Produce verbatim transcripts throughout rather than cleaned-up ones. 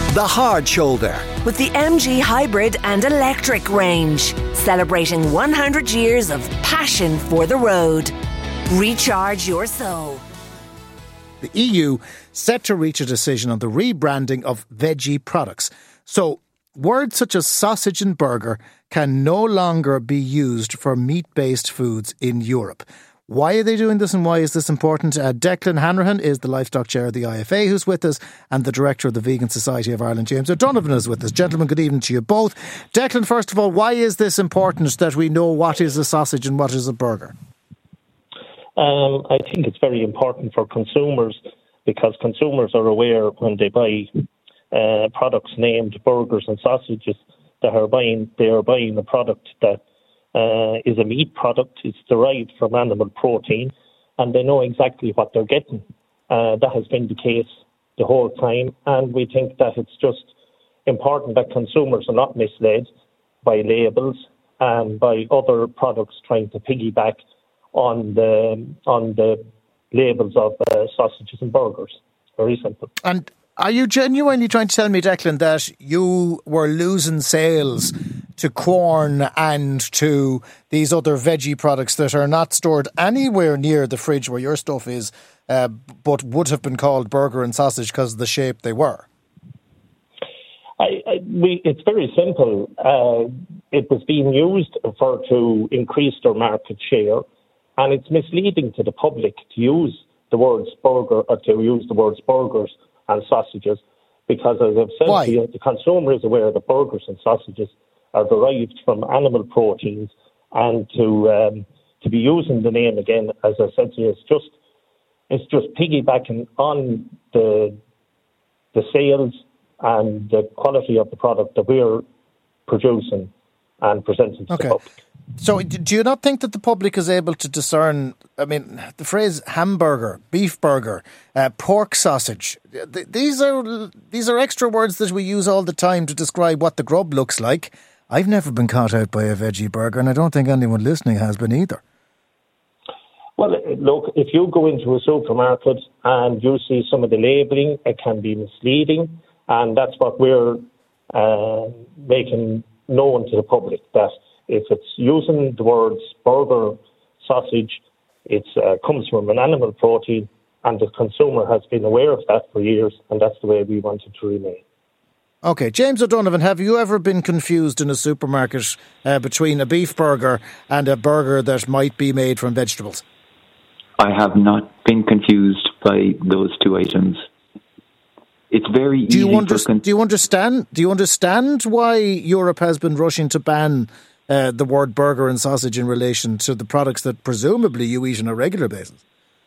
The Hard Shoulder with the M G Hybrid and Electric range, celebrating one hundred years of passion for the road. Recharge your soul. The E U set to reach a decision on the rebranding of veggie products. So, words such as sausage and burger can no longer be used for meat-based foods in Europe. Why are they doing this and why is this important? Uh, Declan Hanrahan is the Livestock Chair of the I F A who's with us, and the Director of the Vegan Society of Ireland, James O'Donovan, is with us. Gentlemen, good evening to you both. Declan, first of all, why is this important that we know what is a sausage and what is a burger? Um, I think it's very important for consumers because consumers are aware when they buy uh, products named burgers and sausages that are buying, they are buying a product that Uh, is a meat product. It's derived from animal protein, and they know exactly what they're getting. Uh, that has been the case the whole time, and we think that it's just important that consumers are not misled by labels and by other products trying to piggyback on the on the labels of uh, sausages and burgers. Very simple. And are you genuinely trying to tell me, Declan, that you were losing sales to corn and to these other veggie products that are not stored anywhere near the fridge where your stuff is, uh, but would have been called burger and sausage because of the shape they were? I, I, we, it's very simple. Uh, it was being used for to increase their market share, and it's misleading to the public to use the words burger or to use the words burgers and sausages, because as I've said, the, the consumer is aware that burgers and sausages are derived from animal proteins, and to um, to be using the name again, as I said to you, it's just it's just piggybacking on the the sales and the quality of the product that we're producing and presenting to okay. the public. So do you not think that the public is able to discern, I mean, the phrase hamburger, beef burger, uh, pork sausage, th- these are these are extra words that we use all the time to describe what the grub looks like. I've never been caught out by a veggie burger, and I don't think anyone listening has been either. Well, look, if you go into a supermarket and you see some of the labelling, it can be misleading, and that's what we're uh, making known to the public, that if it's using the words burger, sausage, it uh, comes from an animal protein, and the consumer has been aware of that for years, and that's the way we want it to remain. Okay, James O'Donovan, have you ever been confused in a supermarket uh, between a beef burger and a burger that might be made from vegetables? I have not been confused by those two items. It's very do you easy under- for con- Do you understand? Do you understand why Europe has been rushing to ban uh, the word burger and sausage in relation to the products that presumably you eat on a regular basis?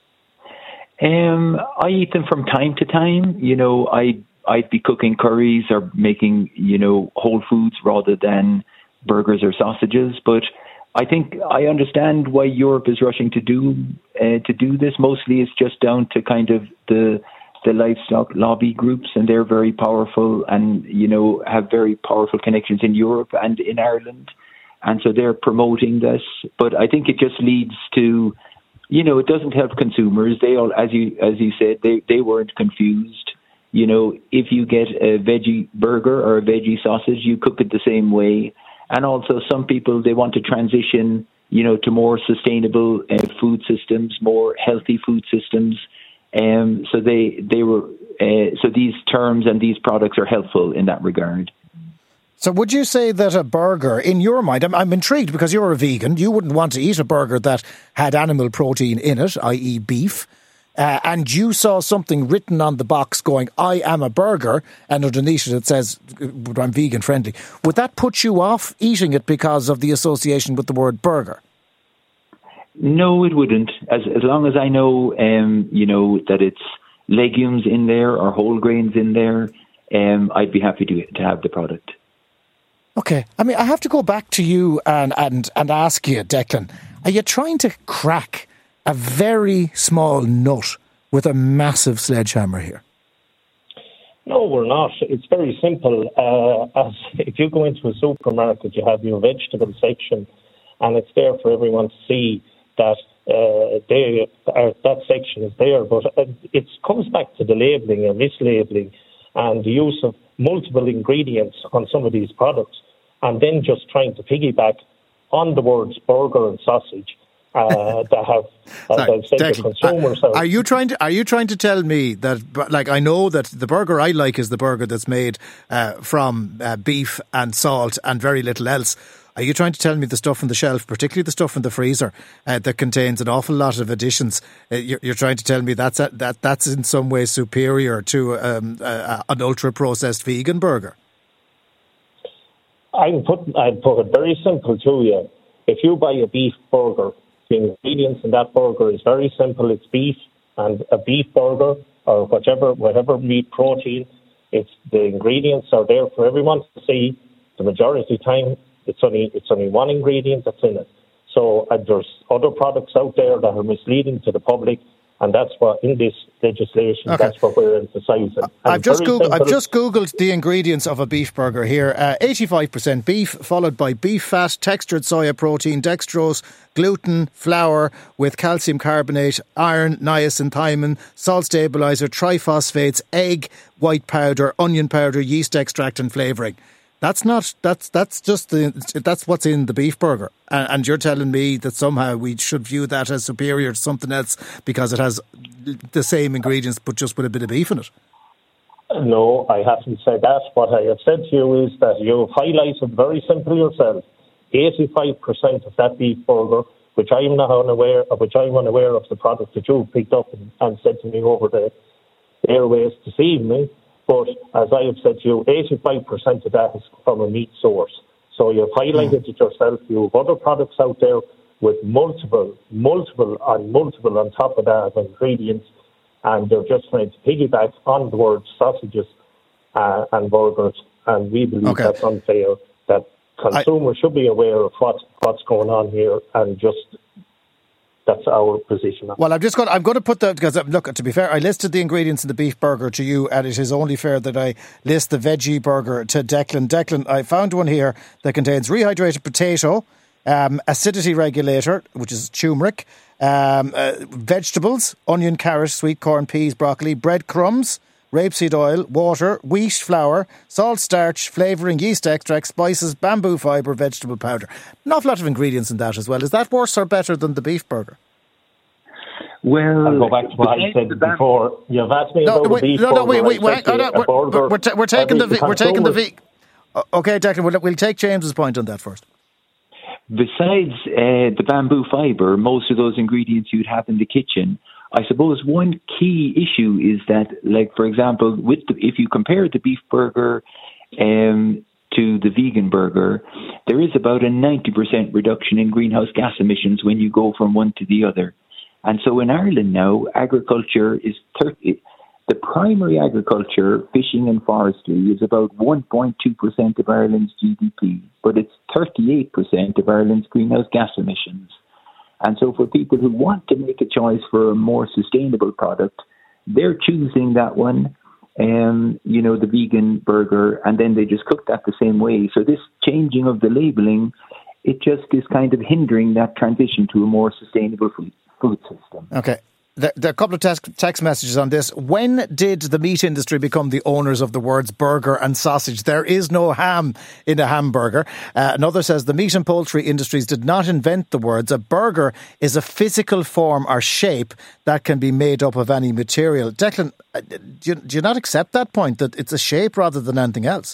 Um, I eat them from time to time. You know, I. I'd be cooking curries or making, you know, whole foods rather than burgers or sausages. But I think I understand why Europe is rushing to do uh, to do this. Mostly it's just down to kind of the the livestock lobby groups, and they're very powerful and, you know, have very powerful connections in Europe and in Ireland. And so they're promoting this. But I think it just leads to, you know, it doesn't help consumers. They all, as you as you said, they, they weren't confused. You know, if you get a veggie burger or a veggie sausage, you cook it the same way. And also some people, they want to transition, you know, to more sustainable uh, food systems, more healthy food systems. Um, so they, they were, uh, so these terms and these products are helpful in that regard. So would you say that a burger, in your mind, I'm, I'm intrigued because you're a vegan, you wouldn't want to eat a burger that had animal protein in it, that is beef. Uh, and you saw something written on the box going, I am a burger, and underneath it it says, I'm vegan friendly. Would that put you off eating it because of the association with the word burger? No, it wouldn't. As as long as I know, um, you know, that it's legumes in there or whole grains in there, um, I'd be happy to to have the product. Okay. I mean, I have to go back to you and, and, and ask you, Declan, are you trying to crack a very small nut with a massive sledgehammer here? No, we're not. It's very simple. Uh, as if you go into a supermarket, you have your vegetable section, and it's there for everyone to see that uh, they are, that section is there. But it comes back to the labelling and mislabelling and the use of multiple ingredients on some of these products, and then just trying to piggyback on the words burger and sausage uh, that have, as Sorry, I've said Declan, to consumers. Are, are you trying to are you trying to tell me that, like, I know that the burger I like is the burger that's made uh, from uh, beef and salt and very little else. Are you trying to tell me the stuff on the shelf, particularly the stuff in the freezer, uh, that contains an awful lot of additions? Uh, you're, you're trying to tell me that's a, that that's in some way superior to um, uh, an ultra processed vegan burger? I'd put, I'd put it very simple to you. If you buy a beef burger, the ingredients in that burger is very simple. It's beef and a beef burger or whichever, whatever meat protein. It's the ingredients are there for everyone to see. The majority of the time, it's only it's only one ingredient that's in it. So uh, there's other products out there that are misleading to the public. And that's what, in this legislation, okay. that's what we're emphasising. I've just, Googled, I've just Googled the ingredients of a beef burger here. Uh, eighty-five percent beef, followed by beef fat, textured soya protein, dextrose, gluten, flour with calcium carbonate, iron, niacin, thiamine, salt stabiliser, triphosphates, egg, white powder, onion powder, yeast extract and flavouring. That's not, that's that's just the, that's what's in the beef burger. And, and you're telling me that somehow we should view that as superior to something else because it has the same ingredients but just with a bit of beef in it? No, I haven't said that. What I have said to you is that you've highlighted very simply yourself. eighty-five percent of that beef burger, which I'm not unaware of, which I'm unaware of the product that you've picked up and, and said to me over the airways this evening. But as I have said to you, eighty-five percent of that is from a meat source. So you've highlighted it yourself. You have other products out there with multiple, multiple and multiple on top of that ingredients, and they're just trying to piggyback on the words sausages uh, and burgers. And we believe okay. that's unfair, that consumers I, should be aware of what, what's going on here and just... That's our position. Well, I'm just going. I'm going to put that because look. To be fair, I listed the ingredients in the beef burger to you, and it is only fair that I list the veggie burger to Declan. Declan, I found one here that contains rehydrated potato, um, acidity regulator, which is turmeric, um, uh, vegetables, onion, carrot, sweet corn, peas, broccoli, breadcrumbs, rapeseed oil, water, wheat flour, salt, starch, flavouring, yeast extract, spices, bamboo fibre, vegetable powder. An awful lot of ingredients in that as well. Is that worse or better than the beef burger? Well, I'll go back to what I said before. You've asked me no, about wait, the beef no, no, burger. wait, wait, wait. Oh, no, we're, we're, we're, ta- we're taking the we're taking the v- Okay, Declan, we'll, we'll take James's point on that first. Besides uh, the bamboo fibre, most of those ingredients you'd have in the kitchen. I suppose one key issue is that, like, for example, with the, if you compare the beef burger um, to the vegan burger, there is about a ninety percent reduction in greenhouse gas emissions when you go from one to the other. And so in Ireland now, agriculture is thirty the primary agriculture, fishing and forestry, is about one point two percent of Ireland's G D P, but it's thirty-eight percent of Ireland's greenhouse gas emissions. And so for people who want to make a choice for a more sustainable product, they're choosing that one, um, you know, the vegan burger, and then they just cook that the same way. So this changing of the labelling, it just is kind of hindering that transition to a more sustainable food, food system. Okay. There, there are a couple of text, text messages on this. When did the meat industry become the owners of the words burger and sausage? There is no ham in a hamburger. Uh, another says the meat and poultry industries did not invent the words. A burger is a physical form or shape that can be made up of any material. Declan, do you, do you not accept that point, that it's a shape rather than anything else?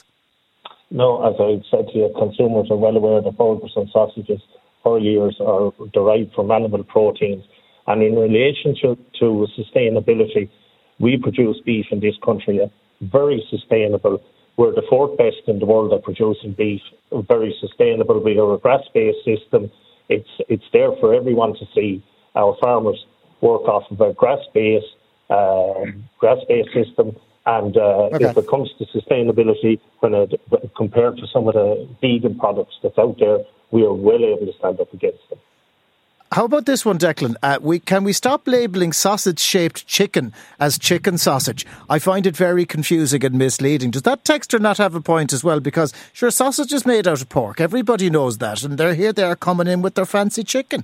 No, as I said to you, consumers are well aware that burgers and sausages for years are derived from animal proteins. And in relation to, to sustainability, we produce beef in this country, very sustainable. We're the fourth best in the world at producing beef, very sustainable. We have a grass-based system. It's it's there for everyone to see. Our farmers work off of a grass-based, uh, grass-based system. And uh, okay. if it comes to sustainability, when it, compared to some of the vegan products that's out there, we are well able to stand up against them. How about this one, Declan? Uh, we, can we stop labelling sausage-shaped chicken as chicken sausage? I find it very confusing and misleading. Does that texter not have a point as well? Because, sure, sausage is made out of pork. Everybody knows that. And they're here, they are coming in with their fancy chicken.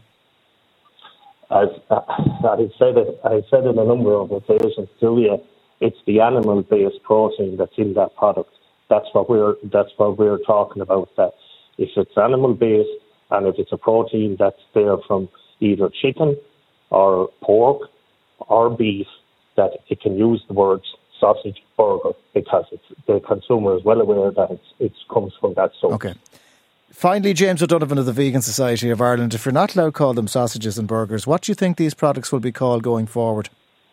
I've, I've said it I've said it a number of occasions to you. It's the animal-based protein that's in that product. that's what we're that's what we're talking about. That if it's animal based and if it's a protein that's there from either chicken or pork or beef, that it can use the words sausage burger because it's, the consumer is well aware that it's it comes from that source. Okay. Finally, James O'Donovan of the Vegan Society of Ireland, if you're not allowed to call them sausages and burgers, what do you think these products will be called going forward?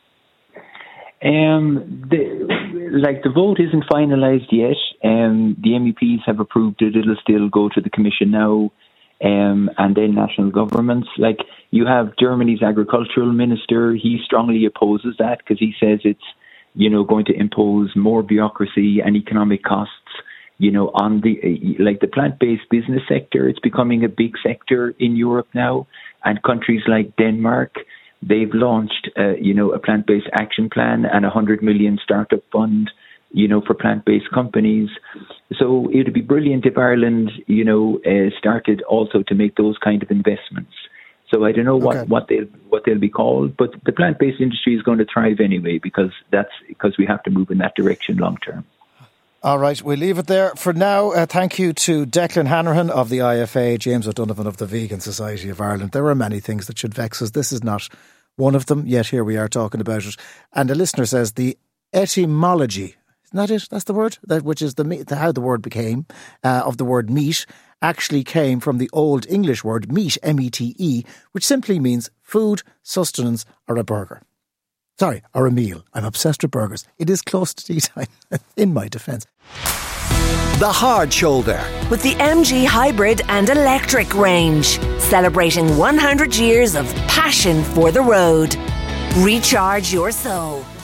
Um, the, like the vote isn't finalised yet. Um, the M E Ps have approved it. It'll still go to the Commission now, um, and then national governments. Like you have Germany's agricultural minister. He strongly opposes that because he says it's, you know, going to impose more bureaucracy and economic costs. You know, on the like the plant-based business sector, it's becoming a big sector in Europe now, and countries like Denmark, they've launched, uh, you know, a plant-based action plan and a hundred million startup fund, you know, for plant-based companies. So it would be brilliant if Ireland, you know, uh, started also to make those kind of investments. So I don't know what, okay. what they what they'll be called, but the plant-based industry is going to thrive anyway because that's because we have to move in that direction long term. All right, we'll leave it there for now. Uh, thank you to Declan Hanrahan of the I F A, James O'Donovan of the Vegan Society of Ireland. There are many things that should vex us. This is not one of them, yet here we are talking about it. And a listener says the etymology, isn't that it? That's the word? That, which is the, the how the word became, uh, of the word meat, actually came from the Old English word meat, M E T E, which simply means food, sustenance or a burger. Sorry, or a meal. I'm obsessed with burgers. It is close to tea time, in my defence. The Hard Shoulder. With the M G Hybrid and Electric range. Celebrating one hundred years of passion for the road. Recharge your soul.